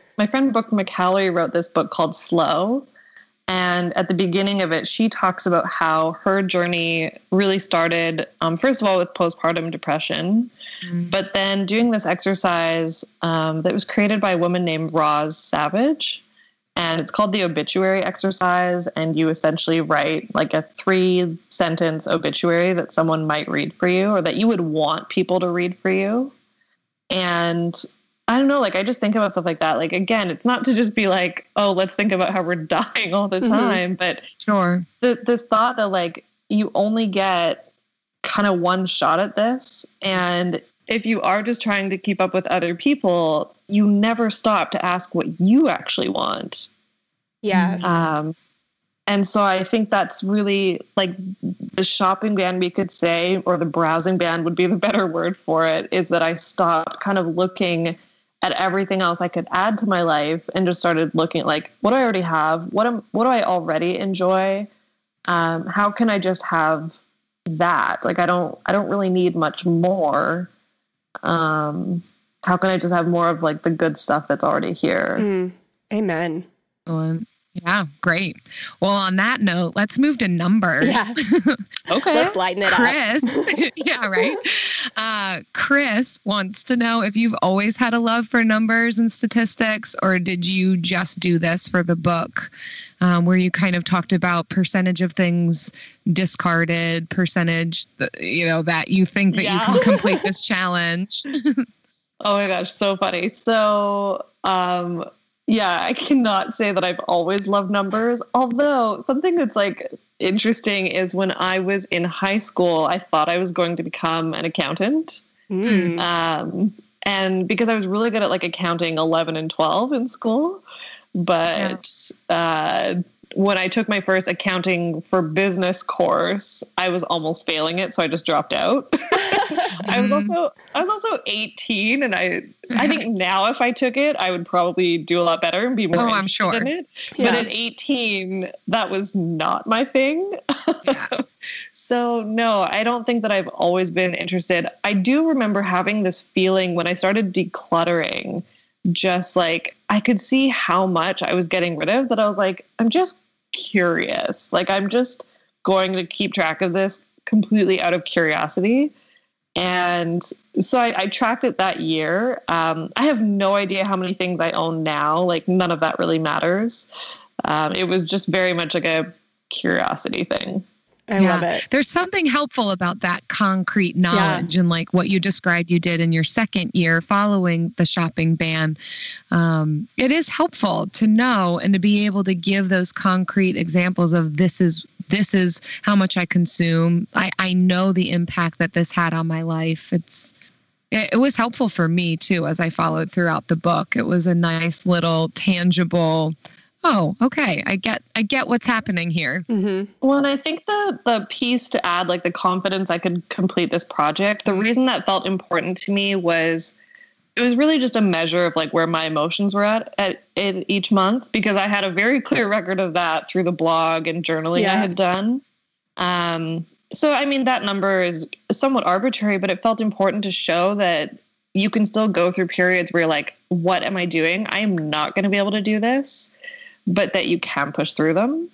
McCallery wrote this book called Slow. And at the beginning of it, she talks about how her journey really started, first of all, with postpartum depression, but then doing this exercise that was created by a woman named Roz Savage. And it's called the obituary exercise. And you essentially write like a 3-sentence obituary that someone might read for you or that you would want people to read for you. And I don't know, like, I just think about stuff like that. Like, again, it's not to just be like, oh, let's think about how we're dying all the time. But sure, this thought that, like, you only get kind of one shot at this. And if you are just trying to keep up with other people, you never stop to ask what you actually want. Yes. And so I think that's really like the shopping ban, we could say, or the browsing ban would be the better word for it, is that I stopped kind of looking at everything else I could add to my life and just started looking at like, what do I already have? What do I already enjoy? How can I just have that? Like, I don't really need much more. How can I just have more of like the good stuff that's already here? Amen. Yeah, great. Well, on that note, let's move to numbers. Yeah. Okay. Let's lighten it Chris, up. yeah, right. Chris wants to know if you've always had a love for numbers and statistics, or did you just do this for the book, where you kind of talked about percentage of things discarded, percentage, that you think that you can complete this challenge. Oh my gosh, so funny. So, yeah, I cannot say that I've always loved numbers. Although something that's like interesting is when I was in high school, I thought I was going to become an accountant. And because I was really good at like accounting 11 and 12 in school, but when I took my first accounting for business course, I was almost failing it, so I just dropped out. I was also 18, and I think now if I took it, I would probably do a lot better and be more interested in it. Yeah. But at 18, that was not my thing. Yeah. So no, I don't think that I've always been interested. I do remember having this feeling when I started decluttering, just like I could see how much I was getting rid of, that I was like, I'm just curious. Like, I'm just going to keep track of this completely out of curiosity. And so I tracked it that year. I have no idea how many things I own now. Like, none of that really matters. It was just very much like a curiosity thing. I love it. There's something helpful about that concrete knowledge and like what you described you did in your second year following the shopping ban. It is helpful to know and to be able to give those concrete examples of this is how much I consume. I know the impact that this had on my life. It was helpful for me too, as I followed throughout the book. It was a nice little tangible, oh, okay, I get what's happening here. Mm-hmm. Well, and I think the piece to add, like the confidence I could complete this project, the reason that felt important to me was it was really just a measure of like where my emotions were at each month, because I had a very clear record of that through the blog and journaling I had done. So, I mean, that number is somewhat arbitrary, but it felt important to show that you can still go through periods where you're like, what am I doing? I am not going to be able to do this. But that you can push through them.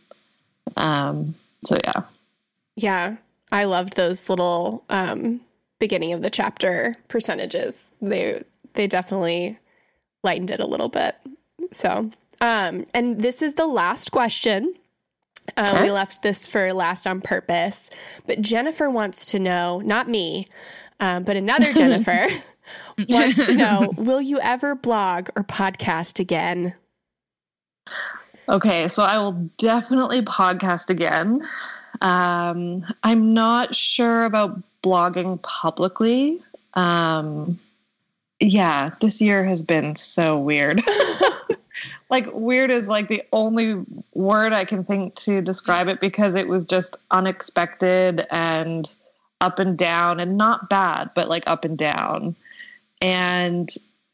So yeah. Yeah. I loved those little beginning of the chapter percentages. They definitely lightened it a little bit. So, and this is the last question. We left this for last on purpose, but Jennifer wants to know, not me, but another Jennifer wants to know, will you ever blog or podcast again? Okay, so I will definitely podcast again. I'm not sure about blogging publicly. Yeah, this year has been so weird. Like, weird is like the only word I can think to describe it, because it was just unexpected and up and down, and not bad, but like up and down. And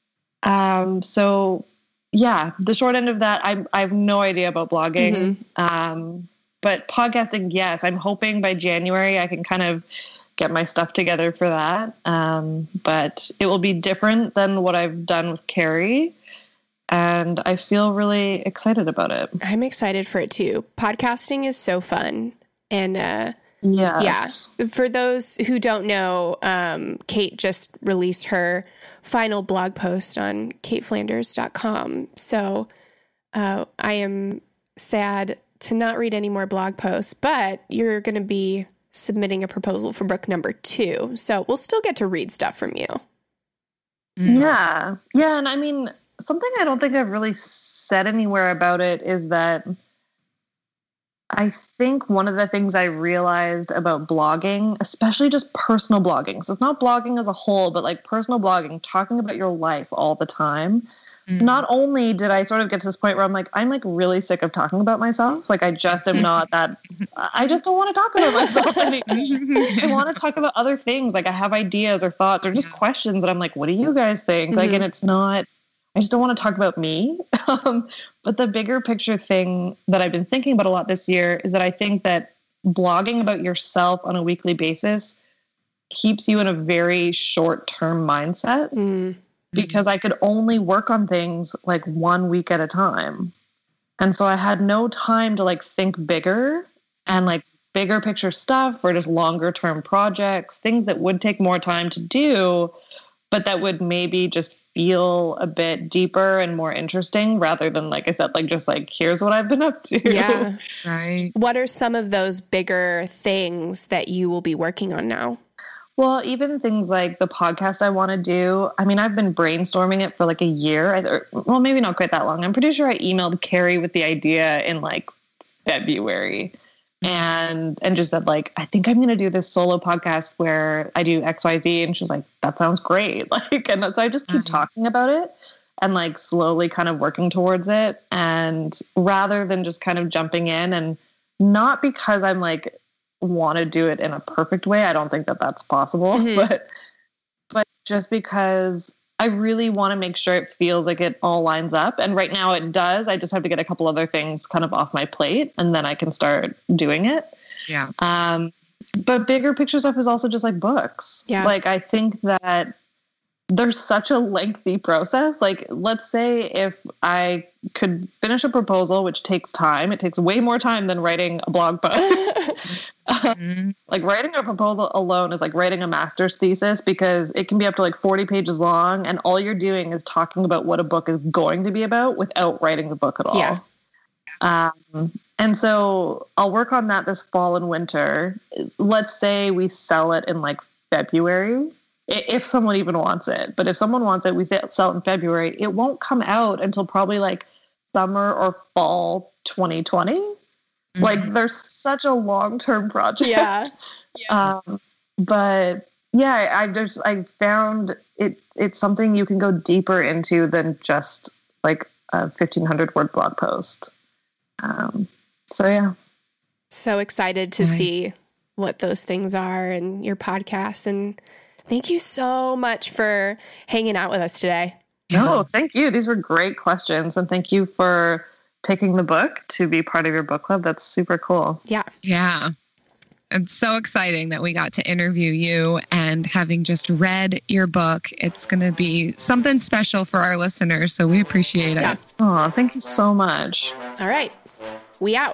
so yeah, the short end of that, I have no idea about blogging. Mm-hmm. But podcasting, yes, I'm hoping by January I can kind of get my stuff together for that. But it will be different than what I've done with Carrie. And I feel really excited about it. I'm excited for it too. Podcasting is so fun. And yes. Yeah, for those who don't know, Kate just released her final blog post on kateflanders.com. So I am sad to not read any more blog posts, but you're going to be submitting a proposal for book number 2. So we'll still get to read stuff from you. Yeah. Yeah. And I mean, something I don't think I've really said anywhere about it is that I think one of the things I realized about blogging, especially just personal blogging, so it's not blogging as a whole, but like personal blogging, talking about your life all the time. Mm-hmm. Not only did I sort of get to this point where I'm like really sick of talking about myself. Like, I just am not that, I just don't want to talk about myself anymore. I want to talk about other things. Like, I have ideas or thoughts or just questions and I'm like, what do you guys think? Mm-hmm. Like, and it's not, I just don't want to talk about me. But the bigger picture thing that I've been thinking about a lot this year is that I think that blogging about yourself on a weekly basis keeps you in a very short-term mindset. Mm. Because I could only work on things like 1 week at a time. And so I had no time to like think bigger and like bigger picture stuff or just longer term projects, things that would take more time to do, but that would maybe just feel a bit deeper and more interesting rather than, like I said, like just like, here's what I've been up to. Yeah. Right. What are some of those bigger things that you will be working on now? Well, even things like the podcast I want to do. I mean, I've been brainstorming it for like a year. Well, maybe not quite that long. I'm pretty sure I emailed Carrie with the idea in like February and just said like, I think I'm going to do this solo podcast where I do XYZ. And she was like, that sounds great. Like, and so I just keep talking about it and like slowly kind of working towards it. And rather than just kind of jumping in, and not because I'm like, want to do it in a perfect way. I don't think that that's possible, but just because I really want to make sure it feels like it all lines up. And right now it does. I just have to get a couple other things kind of off my plate and then I can start doing it. Yeah. But bigger picture stuff is also just like books. Yeah. Like, I think that there's such a lengthy process. Like, let's say if I could finish a proposal, which takes time, it takes way more time than writing a blog post. Like, writing a proposal alone is like writing a master's thesis, because it can be up to like 40 pages long. And all you're doing is talking about what a book is going to be about without writing the book at all. Yeah. And so I'll work on that this fall and winter. Let's say we sell it in like February. If someone even wants it. But if someone wants it, we sell it in February. It won't come out until probably like summer or fall 2020. Like, there's such a long-term project. Yeah. But yeah, I found it's something you can go deeper into than just like a 1,500 word blog post. So yeah. So excited to see what those things are and your podcast. And thank you so much for hanging out with us today. No, thank you. These were great questions. And thank you for picking the book to be part of your book club. That's super cool. Yeah. Yeah. It's so exciting that we got to interview you, and having just read your book, it's going to be something special for our listeners. So we appreciate it. Yeah. Oh, thank you so much. All right. We out.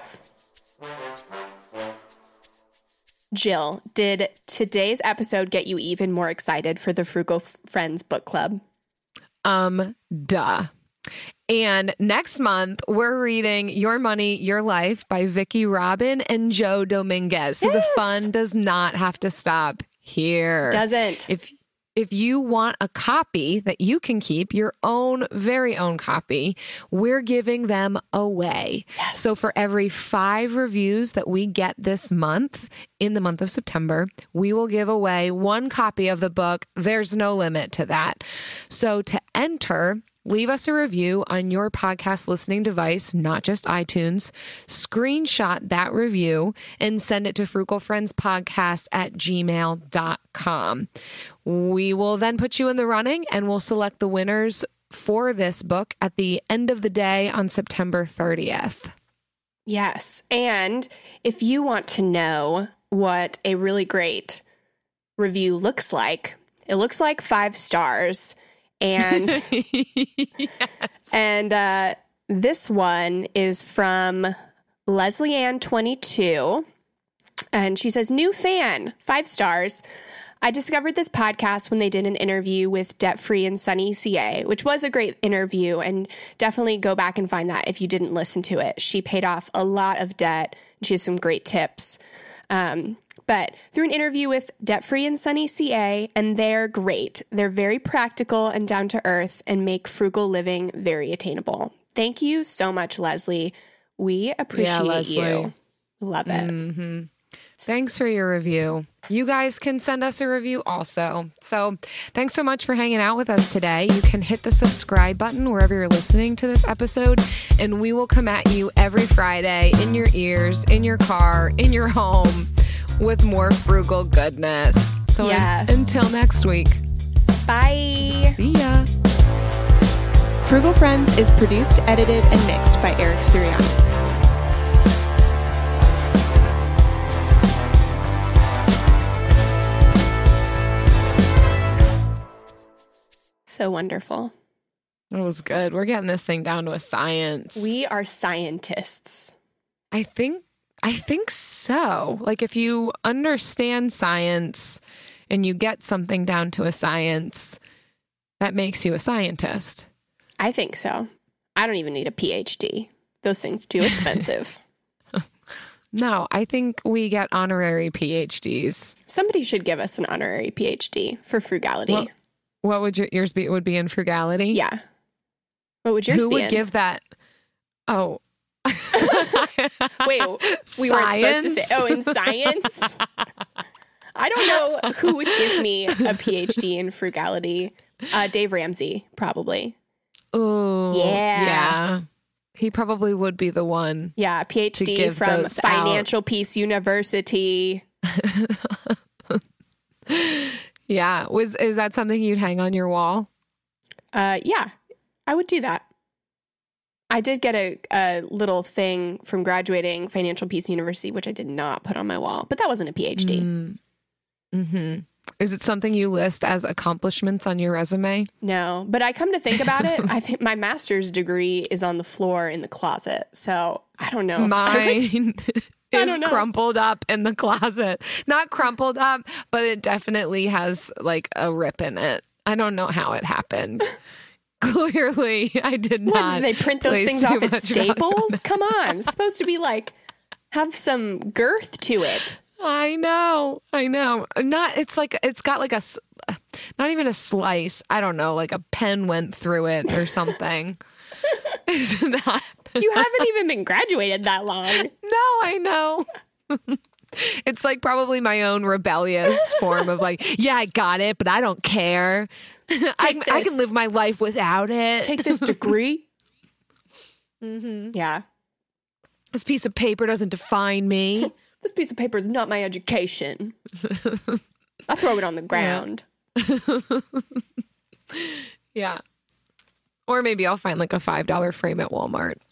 Jill, did today's episode get you even more excited for the Frugal Friends book club? Duh. And next month, we're reading Your Money, Your Life by Vicki Robin and Joe Dominguez. So the fun does not have to stop here. Doesn't. If you want a copy that you can keep, your own, very own copy, we're giving them away. Yes. So for every 5 reviews that we get this month, in the month of September, we will give away 1 copy of the book. There's no limit to that. So to enter, leave us a review on your podcast listening device, not just iTunes. Screenshot that review and send it to frugalfriendspodcast@gmail.com. We will then put you in the running, and we'll select the winners for this book at the end of the day on September 30th. Yes. And if you want to know what a really great review looks like, it looks like 5 stars. And and this one is from Leslie Ann 22, and she says, "New fan, 5 stars. I discovered this podcast when they did an interview with Debt Free and Sunny CA, which was a great interview, and definitely go back and find that if you didn't listen to it. She paid off a lot of debt, and she has some great tips. But through an interview with Debt Free and Sunny CA, and they're great. They're very practical and down to earth and make frugal living very attainable. Thank you so much, Leslie. We appreciate you. Love it. Mm-hmm. Thanks for your review. You guys can send us a review also. So thanks so much for hanging out with us today. You can hit the subscribe button wherever you're listening to this episode, and we will come at you every Friday in your ears, in your car, in your home, with more frugal goodness. So until next week. Bye. See ya. Frugal Friends is produced, edited, and mixed by Eric Sirianni. So wonderful. It was good. We're getting this thing down to a science. We are scientists. I think so. Like, if you understand science and you get something down to a science, that makes you a scientist. I think so. I don't even need a PhD. Those things too expensive. No, I think we get honorary PhDs. Somebody should give us an honorary PhD for frugality. What would yours be? It would be in frugality? Yeah. What would yours Who be would in? give that? Oh. Wait, we weren't supposed to say. Oh, in science? I don't know who would give me a PhD in frugality. Dave Ramsey, probably. Oh. Yeah. He probably would be the one. Yeah, PhD from Financial Peace University. Yeah. Is that something you'd hang on your wall? Yeah, I would do that. I did get a little thing from graduating Financial Peace University, which I did not put on my wall, but that wasn't a PhD. Mm-hmm. Is it something you list as accomplishments on your resume? No, but I come to think about it, I think my master's degree is on the floor in the closet. So I don't know. Mine is crumpled up in the closet. Not crumpled up, but it definitely has like a rip in it. I don't know how it happened. Clearly, I did not. What, did they print those things off at Staples? Come on. It's supposed to be like, have some girth to it. I know. It's got like not even a slice. I don't know, like a pen went through it or something. It's not. You haven't even been graduated that long. No, I know. It's like probably my own rebellious form of like, yeah, I got it, but I don't care. I can live my life without it. Take this degree. Mm-hmm. Yeah. This piece of paper doesn't define me. This piece of paper is not my education. I throw it on the ground. Yeah. Or maybe I'll find like a $5 frame at Walmart.